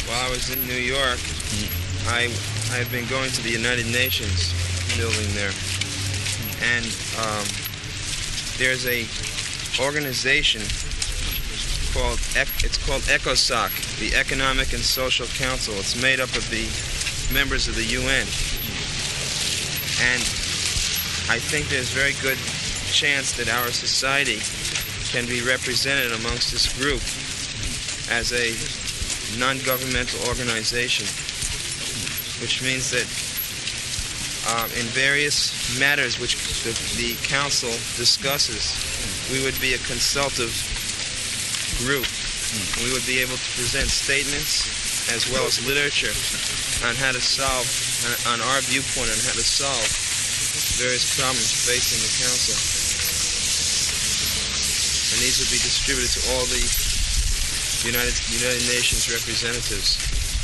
While I was in New York, I've been going to the United Nations building there, and there's a organization called ECOSOC, the Economic and Social Council. It's made up of the members of the UN, and I think there's very good chance that our society can be represented amongst this group as a non-governmental organization, which means that in various matters which the council discusses, we would be a consultative group. We would be able to present statements as well as literature on how to solve, on our viewpoint on how to solve various problems facing the council. And these would be distributed to all the United Nations representatives.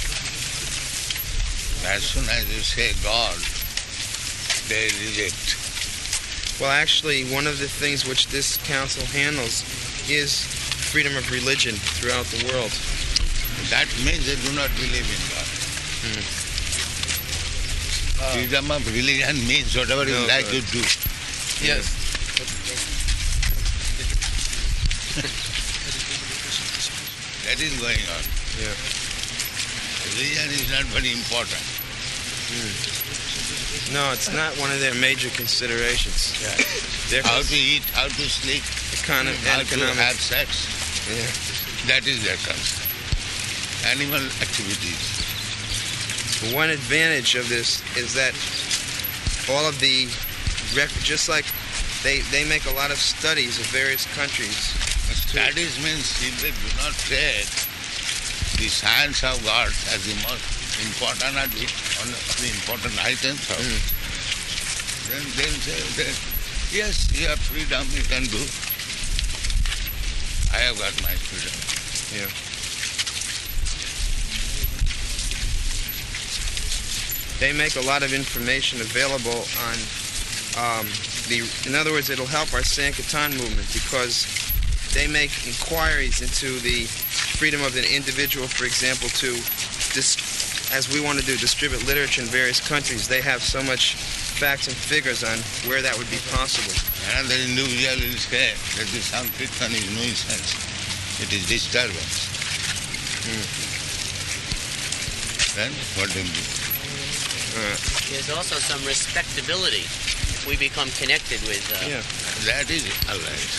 As soon as you say God, they reject. Well, actually, one of the things which this council handles is freedom of religion throughout the world. That means they do not believe in God. Freedom of religion means whatever you like to do. Yes. That is going on. Yeah. Religion is not very important. No, it's not one of their major considerations. Yeah. How to eat, how to sleep, how to have sex. Yeah. That is their concern. Animal activities. One advantage of this is that all of the, just like they make a lot of studies of various countries. Studies means if they do not take the science of God as the most important or the important items of then they'll say that, yes, you have freedom, you can do. I have got my freedom. Yeah. They make a lot of information available on in other words, it'll help our Sankirtan movement because they make inquiries into the freedom of an individual, for example, to, as we want to do, distribute literature in various countries. They have so much facts and figures on where that would be possible. Another individual will say that the Sankirtan is nuisance. It is disturbance. Then what do you do? There's also some respectability if we become connected with... That is alright.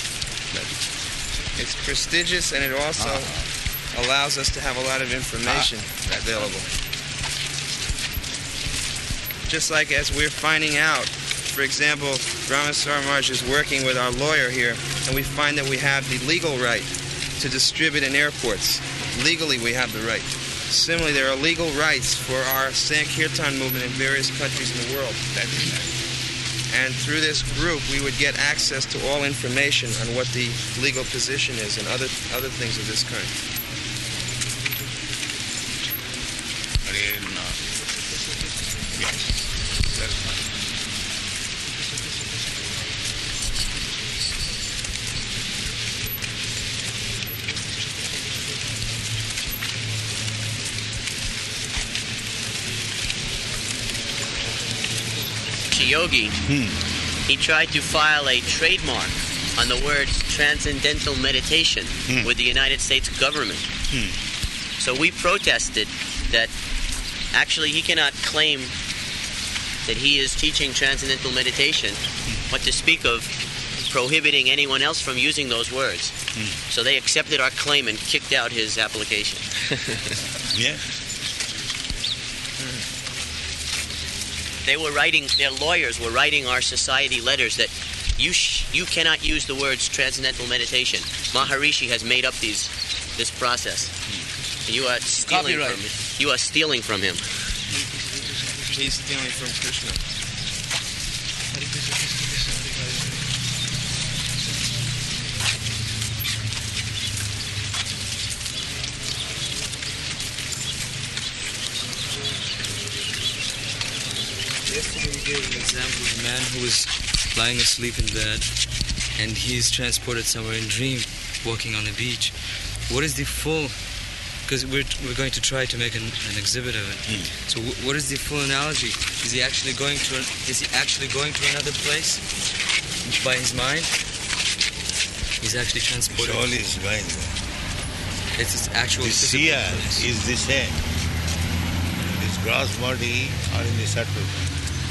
It's prestigious, and it also allows us to have a lot of information available. Just like as we're finding out, for example, Ramaswamy Maharaj is working with our lawyer here, and we find that we have the legal right to distribute in airports. Legally, we have the right. Similarly, there are legal rights for our Sankirtan movement in various countries in the world. And through this group, we would get access to all information on what the legal position is and other things of this kind. Yogi, he tried to file a trademark on the word transcendental meditation with the United States government. So we protested that actually he cannot claim that he is teaching transcendental meditation, but to speak of prohibiting anyone else from using those words. So they accepted our claim and kicked out his application. Yeah. They were writing, their lawyers were writing our society letters that you cannot use the words transcendental meditation. Maharishi has made up this process. You are stealing from him. You are stealing from him. He's stealing from Krishna. Yesterday we gave an example of a man who was lying asleep in bed and he's transported somewhere in dream, walking on the beach. What is the full because we're going to try to make an exhibit of it. So what is the full analogy? Is he actually going to another place by his mind? He's actually transported. Soul is going there. It's his actual. The seer is the same. In this gross body or in the subtle body.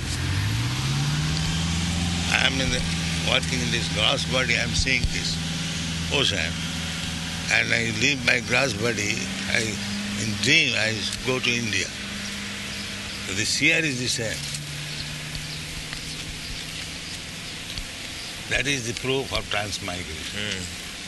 I am working in this gross body. I am seeing this ocean, and I leave my gross body. In dream I go to India. So the seer is the same. That is the proof of transmigration.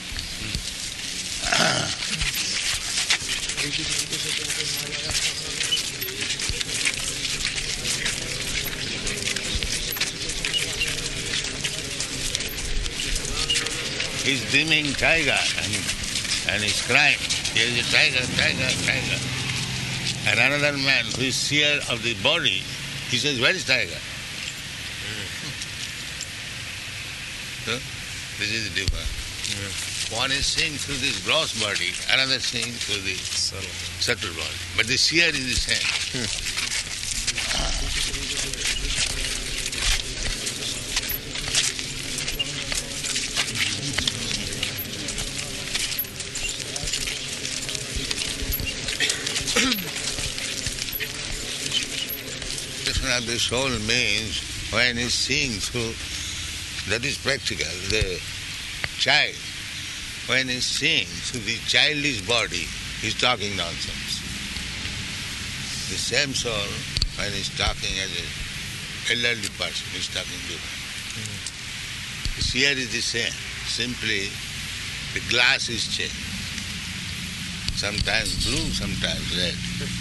He's dreaming tiger and he's crying. There is a tiger. And another man who is seer of the body, he says, where is tiger? So, this is the difference. One is seeing through this gross body, another seeing through the subtle body. But the seer is the same. Of the soul means when he's seeing through, that is practical, the child. When he's seeing through the childish body, he's talking nonsense. The same soul, when he's talking as an elderly person, he's talking different. The seer is the same. Simply, the glass is changed. Sometimes blue, sometimes red.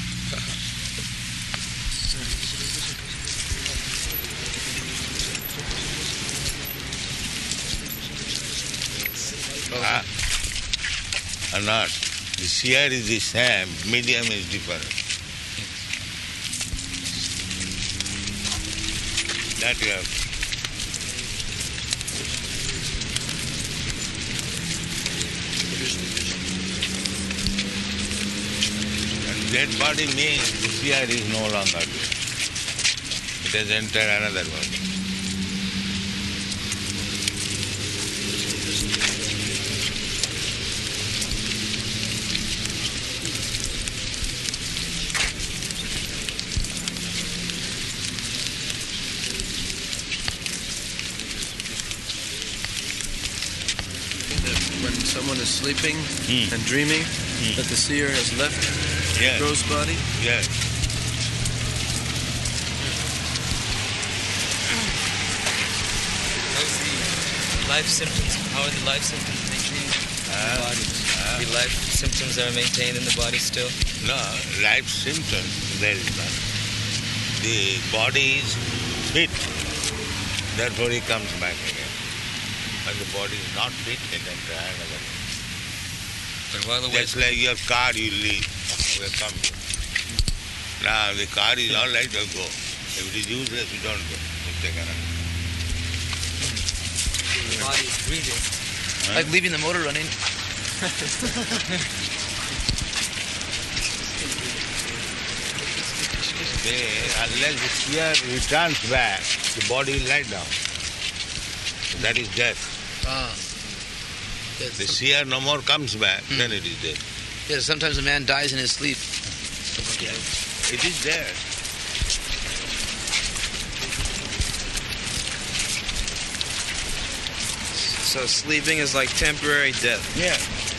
Or not. The seer is the same, medium is different. That you have. And dead body means the seer is no longer there. It has entered another body. Someone is sleeping and dreaming that the seer has left the gross body? Yes. Life symptoms. How are the life symptoms maintained in the body? The life symptoms are maintained in the body still? No, life symptoms, there is none. The body is fit, therefore he comes back again. When the body is not fit, it can try another. But while the Just like your car, you leave, you come. Now the car is all right, you go. If it is useless, you don't go. You take another. the body is breathing. Like leaving the motor running. Unless the seer returns back, the body will lie down. That is death. The seer no more comes back, then it is death. Yeah, sometimes a man dies in his sleep. It is there. So sleeping is like temporary death. Yeah.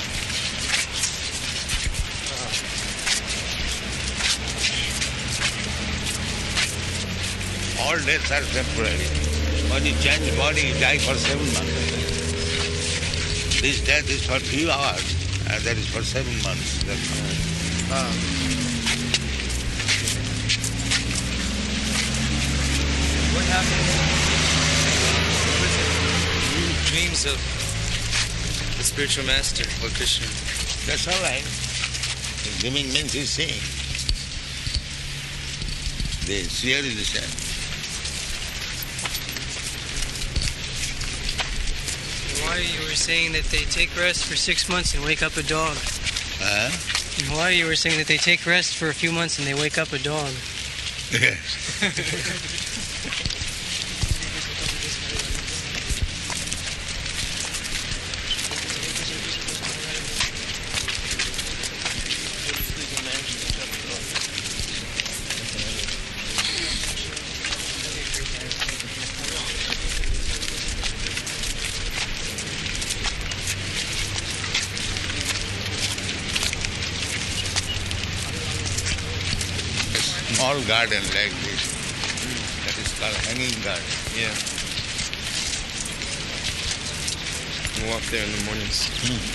All deaths are temporary. When you change body, you die for 7 months. This death is for few hours, and that is for 7 months. What happens? Dreams of the spiritual master or Krishna. That's all right. Dreaming means he's seeing. The seer is the same. Why you were saying that they take rest for 6 months and wake up a dog? Huh? A lot of you were saying that they take rest for a few months and they wake up a dog. Yes. Small garden like this. That is called hanging garden. Yeah. I walk there in the mornings.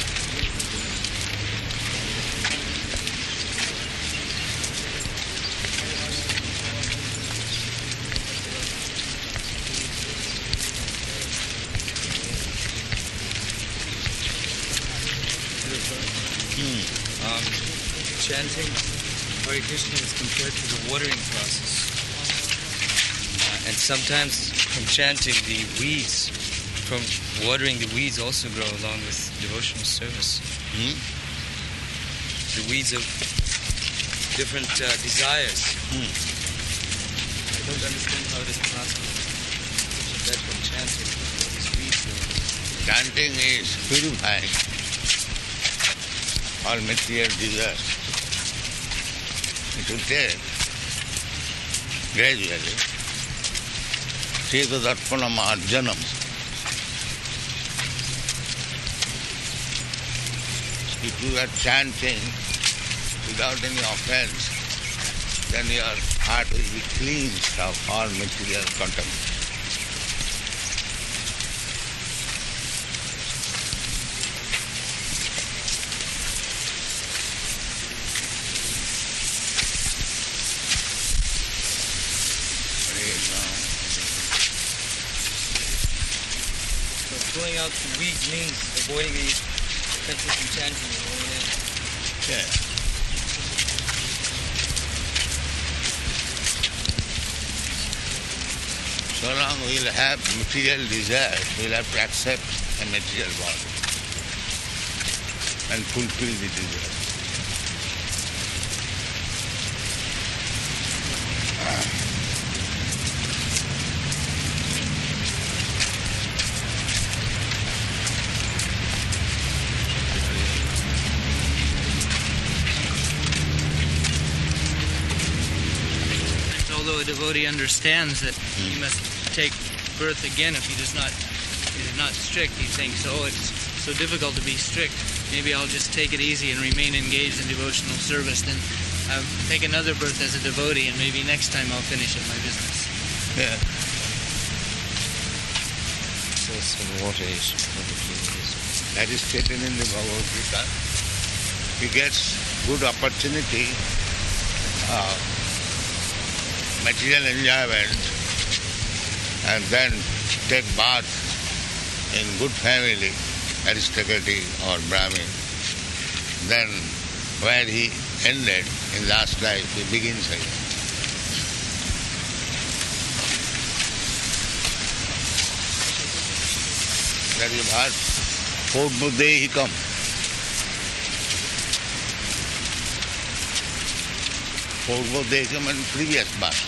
Chanting Hare Krishna is compared to the watering process. And sometimes from chanting, the weeds, from watering, the weeds also grow along with devotional service. The weeds of different desires. I don't understand how it is possible that from chanting, all these weeds grow. Chanting is purifying all material desires. It will take gradually. Cheta Darpanam Arjanam. If you are chanting without any offense, then your heart will be cleansed of all material contamination. Pulling out the weeds means avoiding the offenses from chanting and going in. Yeah. So long we'll have material desires, we'll have to accept a material body and fulfill the desire. Although a devotee understands that he must take birth again if he is not strict, he thinks, oh, it's so difficult to be strict. Maybe I'll just take it easy and remain engaged in devotional service. Then I'll take another birth as a devotee, and maybe next time I'll finish up my business. Yeah. That is stated in the Bhagavad Gita. He gets good opportunity, material enjoyment, and then take bath in good family, aristocracy or Brahmin. Then where he ended in last life, he begins again. That is what fourth day he come. Fourth day he come in previous birth.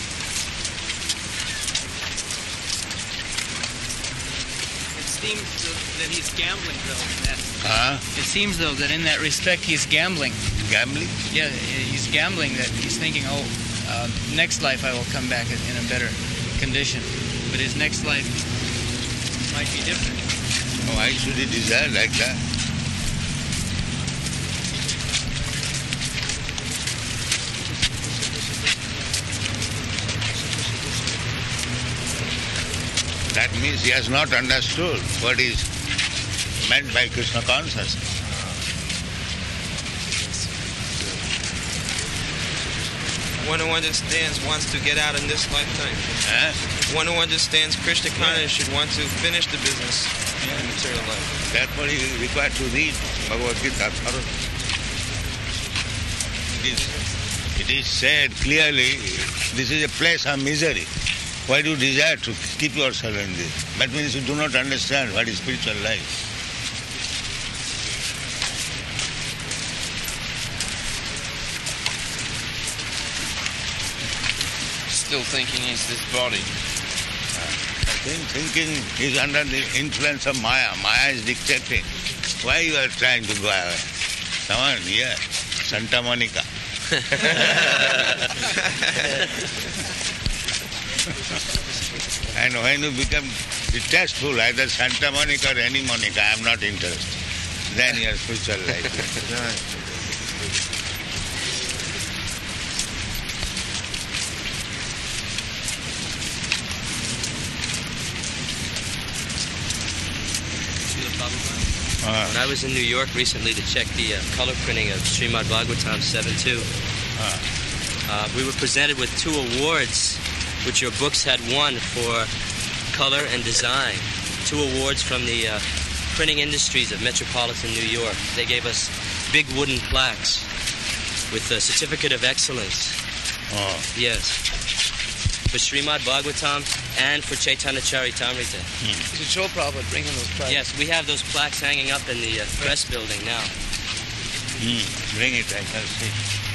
It seems that he's gambling, though. It seems, though, that in that respect he's gambling. Gambling? Yeah, he's gambling that he's thinking, next life I will come back in a better condition. But his next life might be different. Why should he desire like that? That means he has not understood what is meant by Krishna consciousness. One who understands wants to get out in this lifetime. One who understands Krishna consciousness should want to finish the business in the material life. Therefore he is required to read Bhagavad Gita thoroughly. It is said clearly, this is a place of misery. Why do you desire to keep yourself in this? That means you do not understand what is spiritual life. still thinking he's this body. Thinking is under the influence of Maya. Maya is dictating. Why you are trying to go away? Come on, here, Santa Monica. And when you become detestful, either Santa Monica or any Monica, I am not interested. Then your future life. When I was in New York recently to check the color printing of Srimad Bhagavatam 7.2, we were presented with 2 awards which your books had won for color and design. 2 awards from the printing industries of metropolitan New York. They gave us big wooden plaques with a certificate of excellence. Oh. Yes. For Srimad Bhagavatam and for Chaitanya Charitamrita. You should show Prabhupada bringing those plaques. Yes, we have those plaques hanging up in the press building now. Bring it, I can see.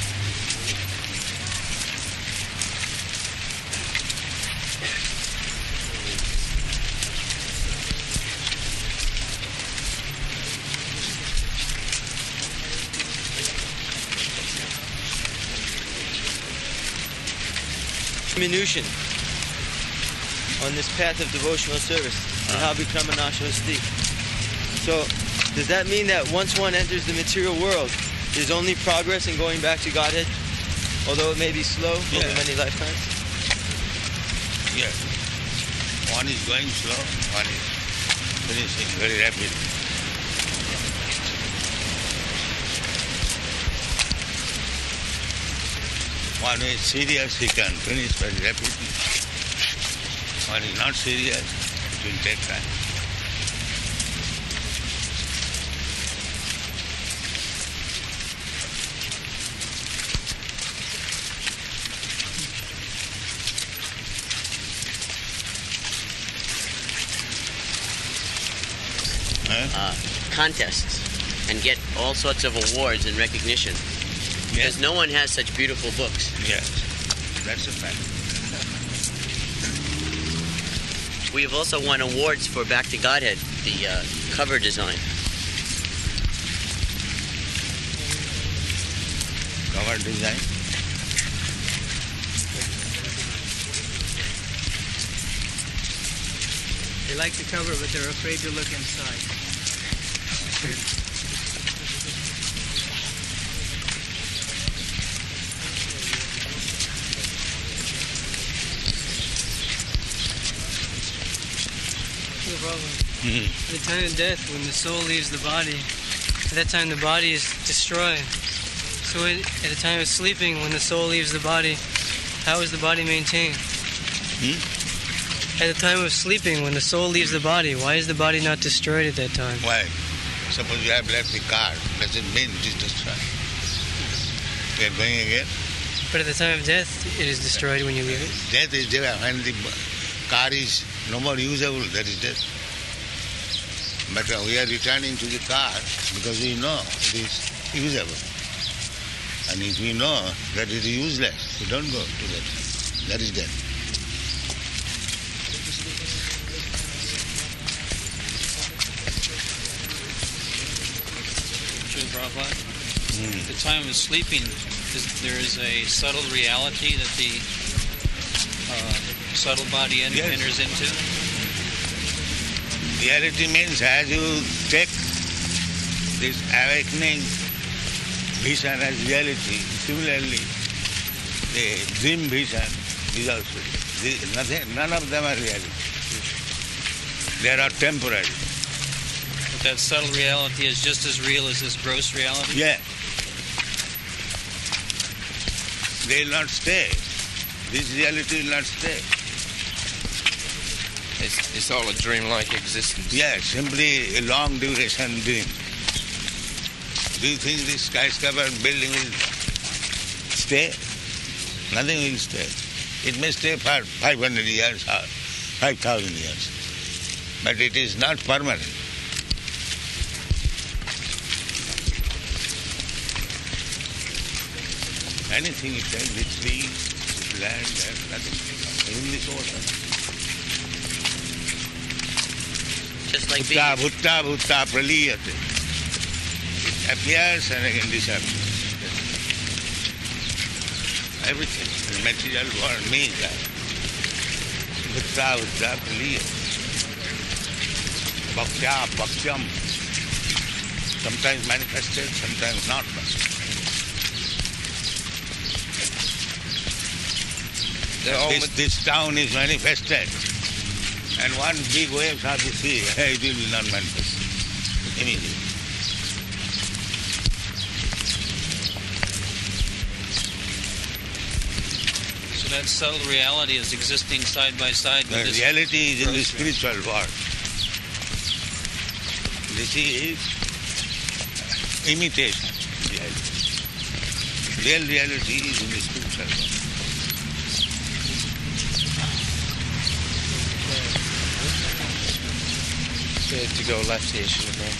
Minution on this path of devotional service, Mahabhikramanashasti. So, does that mean that once one enters the material world, there's only progress in going back to Godhead, although it may be slow over many lifetimes? Yes. One is going slow, one is finishing very rapidly. One is serious, he can finish very rapidly. One is not serious, it will take time. Contests and get all sorts of awards and recognition. Because no one has such beautiful books. Yes, that's a fact. We have also won awards for Back to Godhead, the cover design. Cover design? They like the cover, but they're afraid to look inside. At the time of death, when the soul leaves the body, at that time the body is destroyed. So at the time of sleeping, when the soul leaves the body, how is the body maintained? At the time of sleeping, when the soul leaves the body, why is the body not destroyed at that time? Why? Suppose you have left the car, doesn't mean it is destroyed. We are going again. But at the time of death, it is destroyed when you leave it. Death is there. When the car is no more usable, that is death. But we are returning to the car because we know it is usable. And if we know that it is useless, we don't go to that. That is death. At the time of sleeping, there is a subtle reality that the subtle body enters into? Reality means as you take this awakening vision as reality, similarly the dream vision is also none of them are reality. They are temporary. But that subtle reality is just as real as this gross reality? Yeah. They will not stay. This reality will not stay. It's all a dreamlike existence. Yeah, simply a long duration dream. Do you think this skyscraper building will stay? Nothing will stay. It may stay for 500 years or 5,000 years. But it is not permanent. Anything you take, the tree, the land, there's nothing. Only ocean. Just like Bhutta, being, bhutta, bhutta, praliyate. It appears and again disappears. Everything. The material world means that. Bhutta, bhutta, praliyate. Bhaktya, bhaktyam. Sometimes manifested, sometimes not manifested. This town is manifested, and one big wave of the sea, it will not manifest immediately. So that subtle reality is existing side by side with The this. reality is in the gross spiritual world. This is imitation reality. Real reality is in the spiritual world. To go left here, shouldn't it?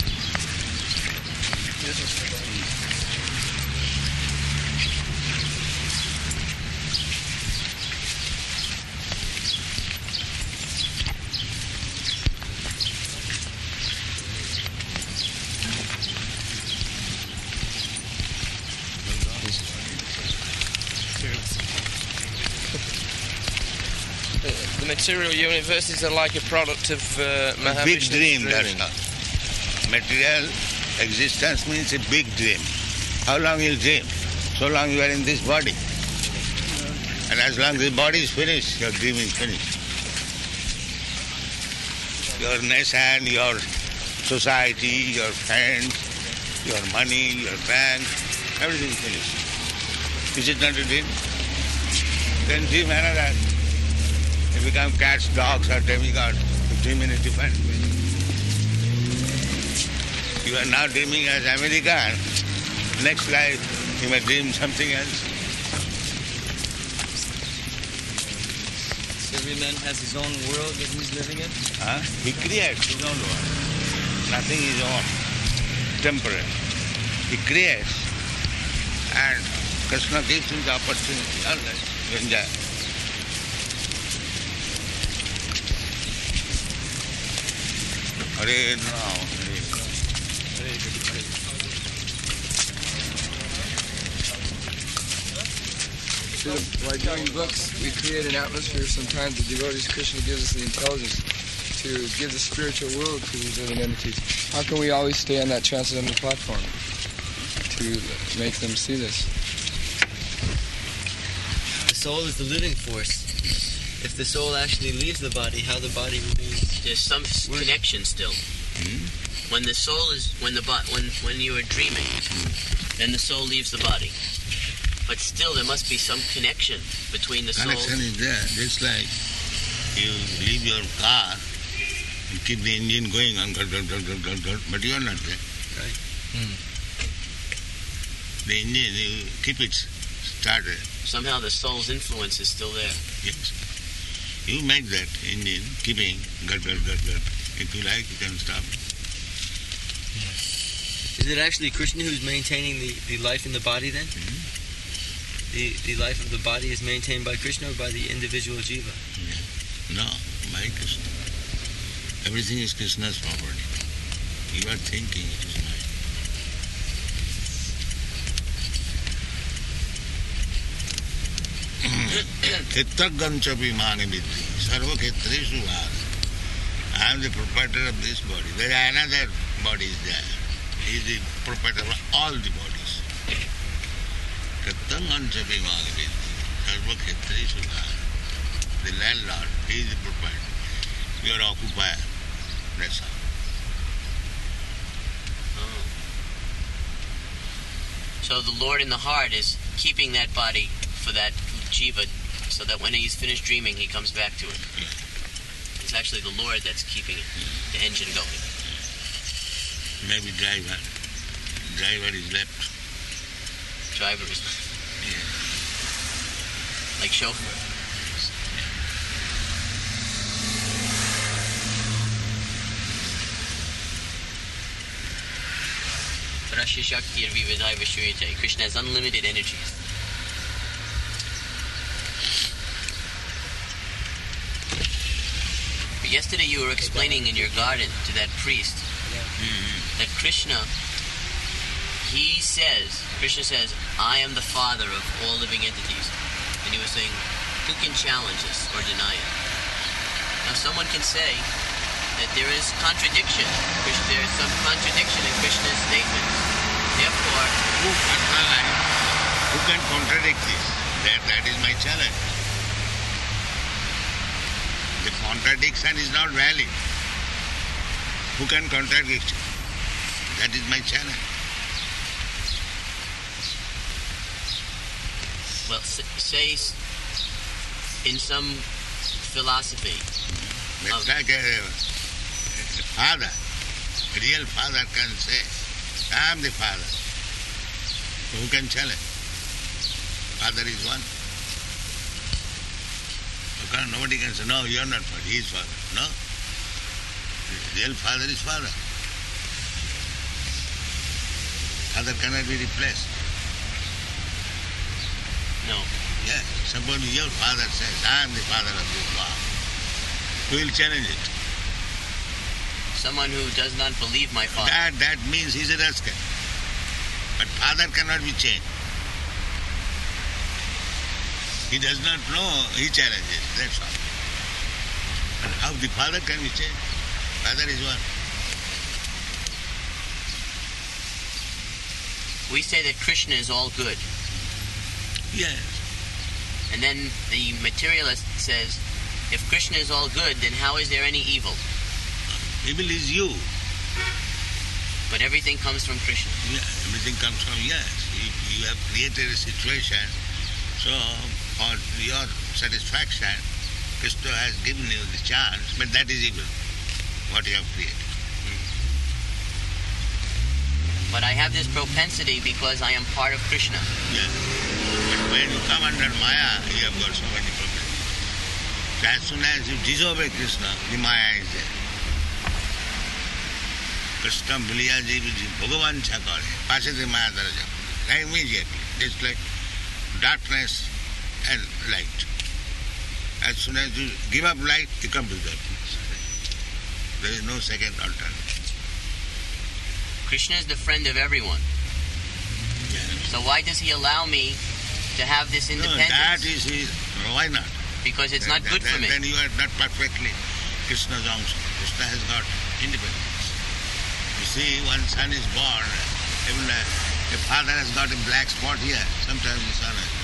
The material universes are like a product of Mahavishnu's Big dream, dreaming. that's all. Material existence means a big dream. How long you'll dream? So long you are in this body. And as long as the body is finished, your dream is finished. Your nation, your society, your friends, your money, your bank, everything is finished. Is it not a dream? Then dream another. You become cats, dogs, or demigods. You dream in a different way. You are now dreaming as American. Next life, you may dream something else. So every man has his own world that he's living in? He creates his own world. Nothing is own, temporary. He creates, and Krishna gives him the opportunity always to enjoy. Hare Ram, Hare By doing books, we create an atmosphere. Sometimes the devotees, Krishna gives us the intelligence to give the spiritual world to these living entities. How can we always stay on that transcendental platform to make them see this? The soul is the living force. If the soul actually leaves the body, how the body remains. there's some connection still. When the soul is when you are dreaming, then the soul leaves the body. But still, there must be some connection between the soul. Connection is there. Just like you leave your car and keep the engine going on, but you are not there. Right. The engine, you keep it started. Somehow the soul's influence is still there. Yes. You make that engine keeping gut. If you like, you can stop. Is it actually Krishna who's maintaining the life in the body then? The life of the body is maintained by Krishna or by the individual jiva? No, by Krishna. Everything is Krishna's property. You are thinking it is mine. Chittaganchapi mani vidhi. Sarva khetreshu vas. I am the proprietor of this body. There is another body is there. He is the proprietor of all the bodies. Chittaganchapi mani vidhi. Sarva khetreshu vas. The landlord, he is the proprietor. You are occupier. That's all. So the Lord in the heart is keeping that body for that jiva, so that when he's finished dreaming, he comes back to it. It's actually the Lord that's keeping it, the engine going. Maybe driver. Driver is left. Driver is like chauffeur. Rasya Shakti Vividai Vishwayate. Krishna has unlimited energies. Yesterday you were explaining in your garden to that priest that Krishna says, I am the father of all living entities. And he was saying, who can challenge this or deny it? Now someone can say that there is contradiction. There is some contradiction in Krishna's statements. Therefore, who can contradict this? That is my challenge. The contradiction is not valid. Who can contradict it? That is my challenge. Well, say in some philosophy. It's like a father, a real father can say, I am the father. So who can challenge? Father is one. Nobody can say, no, you are not father, he is father. No. The real father is father. Father cannot be replaced. No. Yeah. Suppose your father says, I am the father of this world. Who will challenge it? Someone who does not believe my father. That means he's a rascal. But father cannot be changed. He does not know, he challenges, that's all. And how the father can be changed? Father is one. We say that Krishna is all good. Yes. And then the materialist says, if Krishna is all good, then how is there any evil? Evil is you. But everything comes from Krishna. Yeah, everything comes from, yes. You have created a situation, so for your satisfaction, Krishna has given you the chance, but that is evil, what you have created. But I have this propensity because I am part of Krishna. Yes. But when you come under Maya, you have got so many problems. So as soon as you disobey Krishna, the Maya is there. Krishna Bhiliyaji Bhagavan Chakare, Pasate Maya Daraja. Immediately. It's like darkness and light. As soon as you give up light, you come to darkness. There is no second alternative. Krishna is the friend of everyone. Yes. So why does he allow me to have this independence? No, that is his. Why not? Because it's not good for me. Then you are not perfectly Krishna's arms. Krishna has got independence. You see, one son is born, even the father has got a black spot here. Sometimes the son has.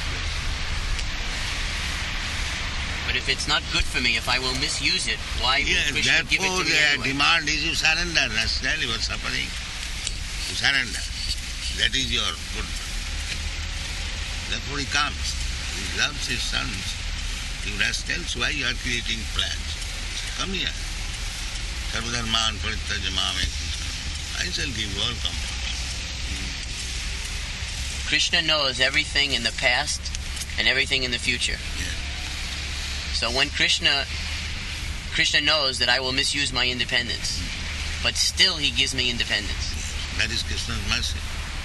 But if it's not good for me, if I will misuse it, why will Krishna give it to me anyway? Therefore, demand is you surrender. That's really what's happening. You surrender. That is your good. Therefore he comes. He loves his sons. You rascals, why you are creating plans? Come here. Sarvadharman parittajamame. I shall give you all comfort. Krishna knows everything in the past and everything in the future. Yeah. So when Krishna knows that I will misuse my independence, but still he gives me independence. That is Krishna's mercy.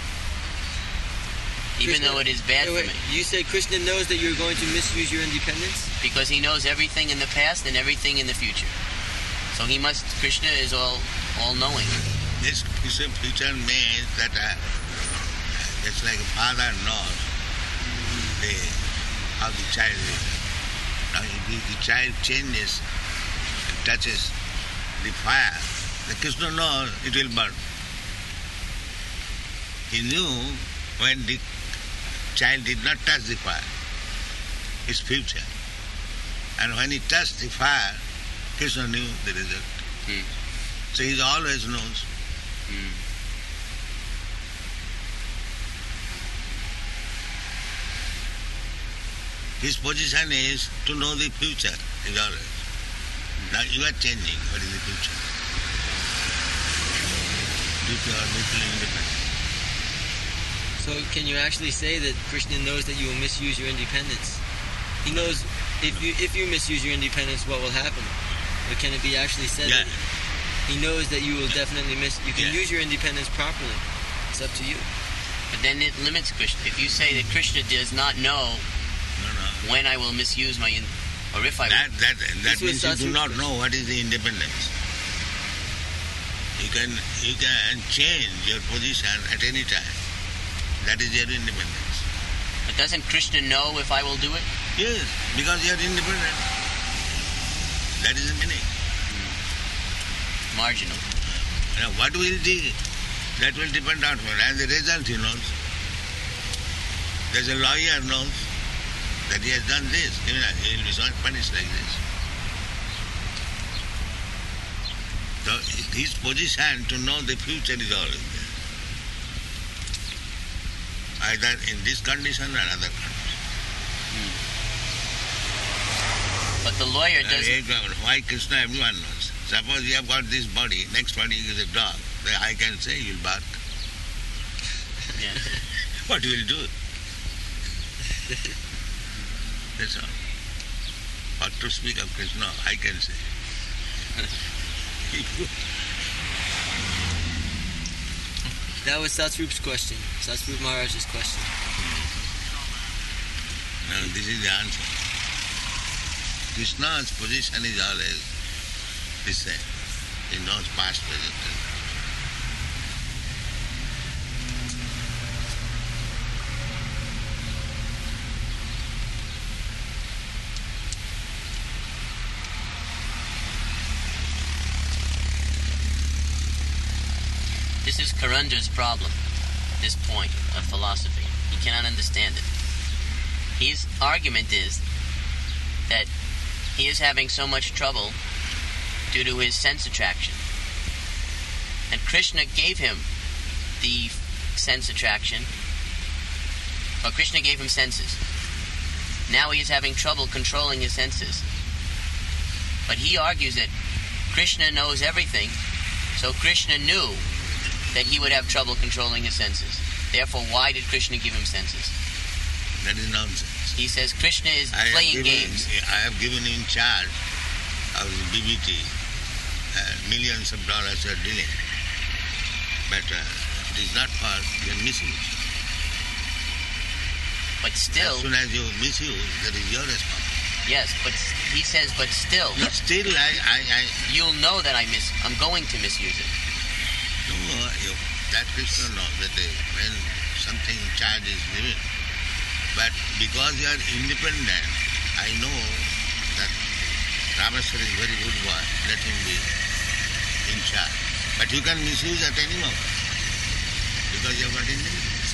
Even though it is bad for me. You say Krishna knows that you're going to misuse your independence? Because he knows everything in the past and everything in the future. So Krishna is all-knowing. This future means that it's like a father knows how the child is. Now if the child changes and touches the fire, the Krishna knows it will burn. He knew when the child did not touch the fire, his future. And when he touched the fire, Krishna knew the result. So he always knows. His position is to know the future, is always. Now you are changing. What is the future? Due to our mutual independence. So can you actually say that Krishna knows that you will misuse your independence? He knows if you misuse your independence, what will happen? But can it be actually said that he knows that you will definitely you can use your independence properly? It's up to you. But then it limits Krishna. If you say that Krishna does not know when I will misuse my Or if I That This means was you do not Sasru's know what is the independence. You can change your position at any time. That is your independence. But doesn't Krishna know if I will do it? Yes, because you are independent. That is the meaning. Marginal. Now, what will be, that will depend on him. And the result he knows. There's a lawyer knows that he has done this. He will be punished like this. So his position to know the future is always there. Either in this condition or other condition. But the lawyer doesn't... Why Krishna everyone knows. Suppose you have got this body, next body is a dog. Then I can say you will bark. Yes. What you will do? That's all. What to speak of Krishna, I can say. That was Satsrupa's question. Satsrupa Maharaj's question. Now this is the answer. Krishna's position is always the same. He knows past, present, and This is Karandra's problem, this point of philosophy. He cannot understand it. His argument is that he is having so much trouble due to his sense attraction. And Krishna gave him the sense attraction, or Krishna gave him senses. Now he is having trouble controlling his senses. But he argues that Krishna knows everything, so Krishna knew that he would have trouble controlling his senses. Therefore, why did Krishna give him senses? that is nonsense. He says Krishna is playing games. I have given in charge of the BBT millions of dollars are dealing. But it is not for their misuse. But still... As soon as you misuse, that is your responsibility. Yes, but he says, but still... No, still, you'll know that I'm going to misuse it. No, that Krishna knows that when something charge is given. But because you are independent, I know that Rameswar is very good boy. Let him be in charge. But you can misuse at any moment because you have got independence.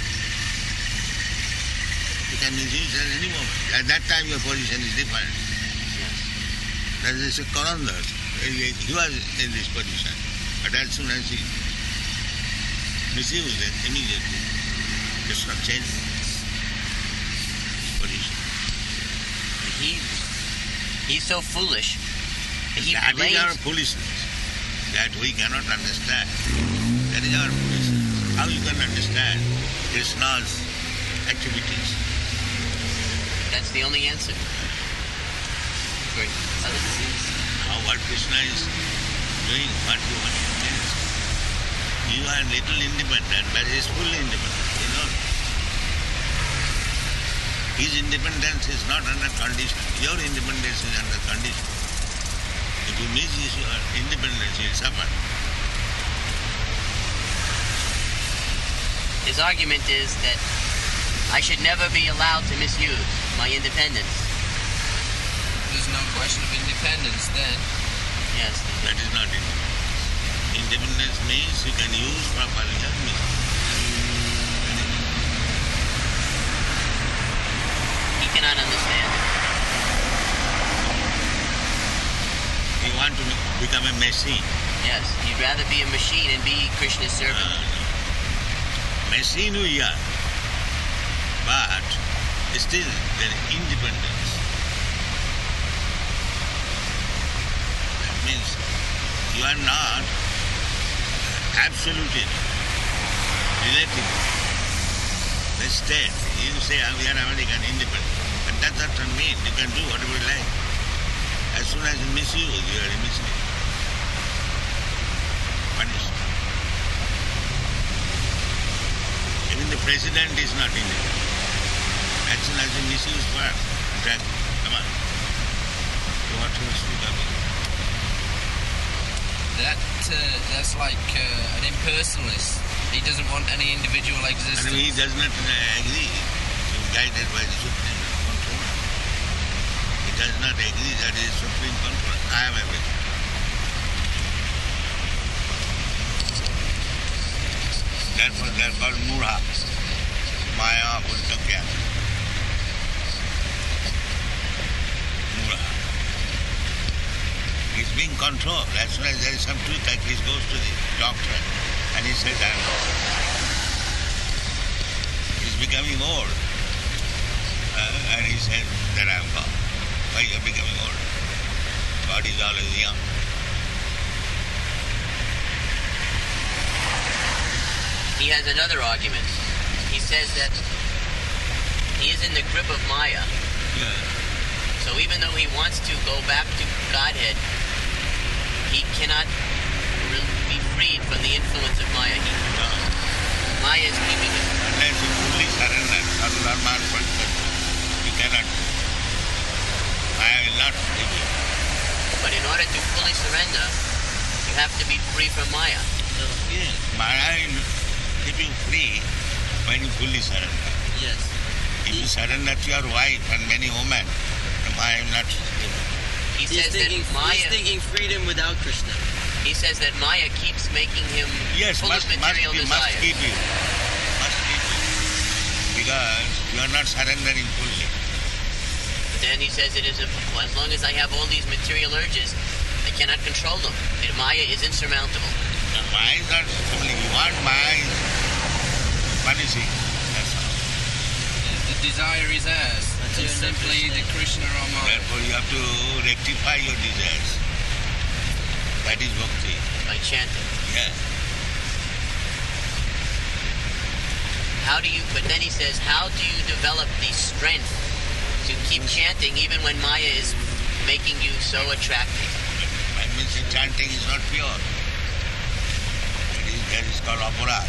You can misuse at any moment. At that time your position is different. Yes. That is a Karandar. He was in this position. But as soon as he misused it, immediately Krishna changed position. He's so foolish. That is our foolishness. That we cannot understand. That is our foolishness. How you can understand Krishna's activities? That's the only answer. For other disease. Now what Krishna is doing, what you want to do. You are little independent, but he is fully independent. You know. His independence is not under condition. Your independence is under condition. If you misuse your independence, you will suffer. His argument is that I should never be allowed to misuse my independence. There's no question of independence then. Yes. That is not independence. Independence means you can use properly or misuse. He cannot understand it. You want to become a machine. Yes. He'd rather be a machine and be Krishna's servant. No. Machine we are. But still there is independence. That means you are not absolutely relative. The state, you say we are American independent, but that doesn't mean you can do whatever you like. As soon as you misuse, you are a mistake. Punished. Even the president is not independent. As soon as you misuse power, come on. what he was becoming? That's like an impersonalist. He doesn't want any individual existence. And he does not agree to be guided by the supreme control. He does not agree that he is supreme control. I am everything. Therefore they are called Murha, Maya Ultakyan. Murha. He's being controlled. As soon as there is some truth, like he goes to the doctor and he says, I am God. He's becoming old. And he says that I am God. Why you are becoming old? God is always young. He has another argument. He says that he is in the grip of Maya. Yeah. So even though he wants to go back to Godhead, he cannot be freed from the influence of Maya. Maya is keeping him. Unless you fully surrender, you cannot. Maya will not leave you. But in order to fully surrender, you have to be free from Maya. Yes. Maya will keep you free when you fully surrender. Yes. If you surrender to your wife and many women, Maya will not leave you. He says that Maya... He's thinking freedom without Krishna. He says that Maya keeps making him full of material desires. Must keep you. Must keep you. Because you are not surrendering fully. But then he says it is as long as I have all these material urges, I cannot control them. And Maya is insurmountable. Maya is not only you want Maya is punishing. That's all. The desire is ours. It's simply the Krishna or Maya. Therefore you have to rectify your desires. That is bhakti. By chanting. Yeah. But then he says, how do you develop the strength to keep chanting even when Maya is making you so attractive? That means the chanting is not pure. That is called aparad.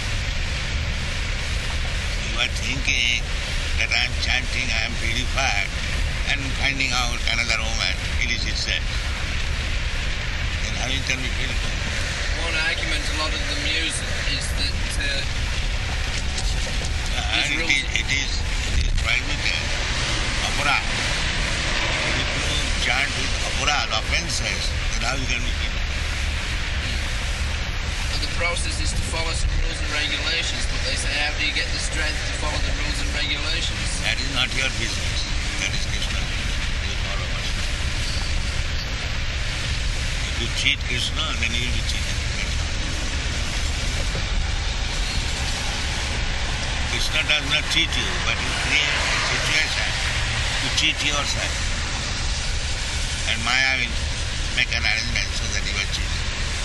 You are thinking that I am chanting, I am purified, and finding out another woman, illicit sex. Then how you can be purified? One argument a lot of them use is that it is prohibited, aparad. If you chant with aparad, offenses, then how you can be purified? The process is to follow some rules and regulations, but they say, how do you get the strength to follow the rules and regulations? That is not your business. That is Krishna. That is all of us. If you cheat Krishna, then you will be cheated. Krishna does not cheat you, but you create a situation to cheat yourself. And Maya will make an arrangement so that you are cheated.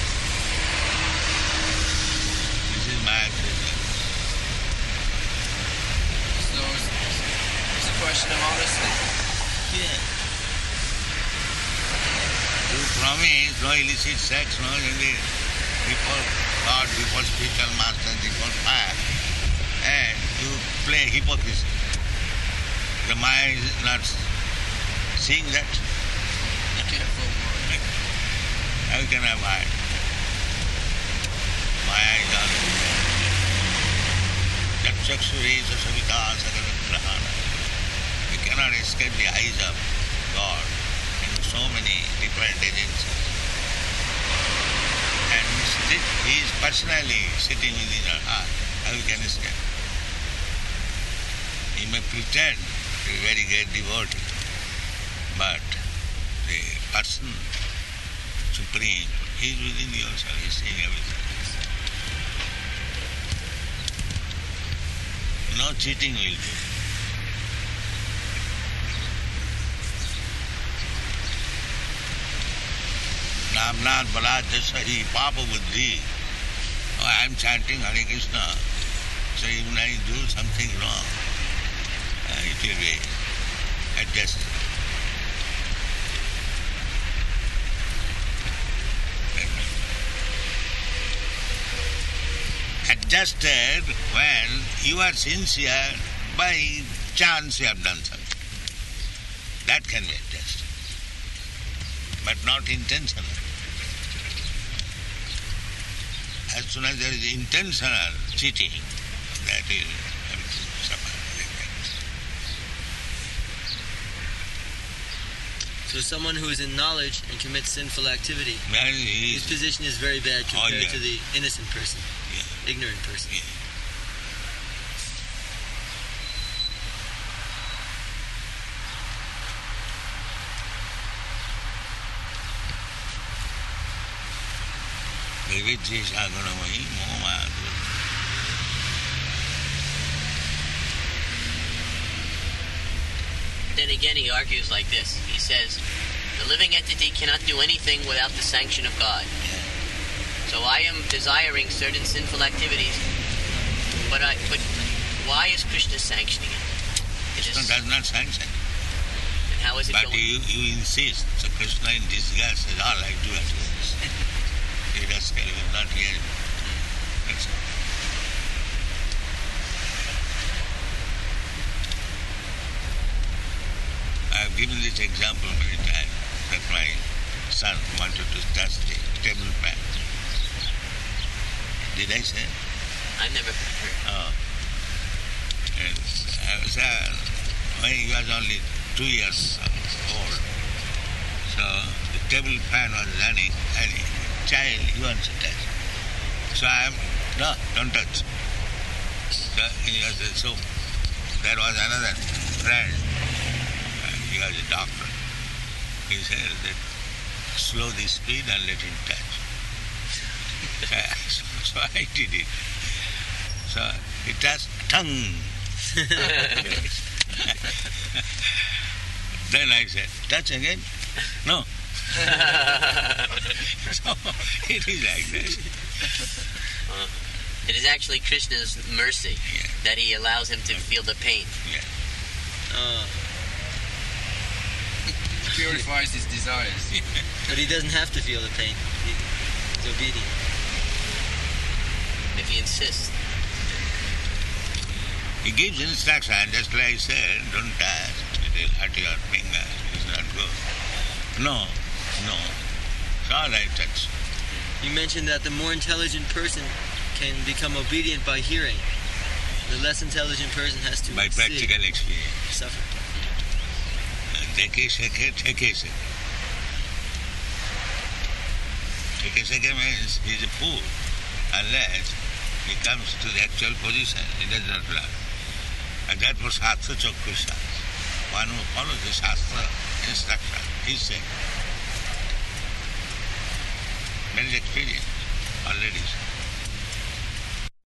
Maya's business. So it's a question of honesty. Yeah. You promise no illicit sex, no before God, before spiritual master, before fire, and you play hypocrisy. The Maya is not seeing that. Careful. How can I hide? Maya is on. That Chakshuri Savita Sakalagrahana. We cannot escape the eyes of God in so many different agencies. And he is personally sitting within our heart. How we can escape? He may pretend to be a very great devotee, but the person supreme, he is within yourself, he is seeing everything. No cheating will do. Namnat Balad Jasahi Papa Buddhi. Oh, I am chanting Hare Krishna. So even I do something wrong, it will be adjusted. Adjusted when you are sincere, by chance you have done something. That can be adjusted. but not intentional. As soon as there is intentional cheating, that is suffer. So someone who is in knowledge and commits sinful activity, his Is, position is very bad compared yeah. to the innocent person, yeah, ignorant person. yeah. Vividesha gunamayi moma. Then again, he argues like this. He says, the living entity cannot do anything without the sanction of God. So I am desiring certain sinful activities, but why is Krishna sanctioning it? Krishna does not sanction. And how is it But going? you insist. So Krishna in disguise says, all I do at once. He does tell you, not here. That's all. I have given this example many times that my son wanted to touch the table fan. Did I say? I've never heard. Oh. When he was only 2 years old, so the table fan was running, and the child, he wants to touch. So no, don't touch. So there was another friend, he was a doctor. He said that slow the speed and let him touch. So I did it. So he touched tongue. Then I said, touch again? No. So it is like that. It is actually Krishna's mercy that he allows him to feel the pain. Purifies his desires. But he doesn't have to feel the pain. He's obedient. If he insists. He gives instruction, just like I said, don't touch, it will hurt your finger, it's not good. No. It's all I touch. You mentioned that the more intelligent person can become obedient by hearing. The less intelligent person has to By practical experience. Suffer. Take a means he is a fool unless he comes to the actual position, he does not learn. And that was Shastra Chakrusha. One who follows the Shastra instruction, he said. That is experience already.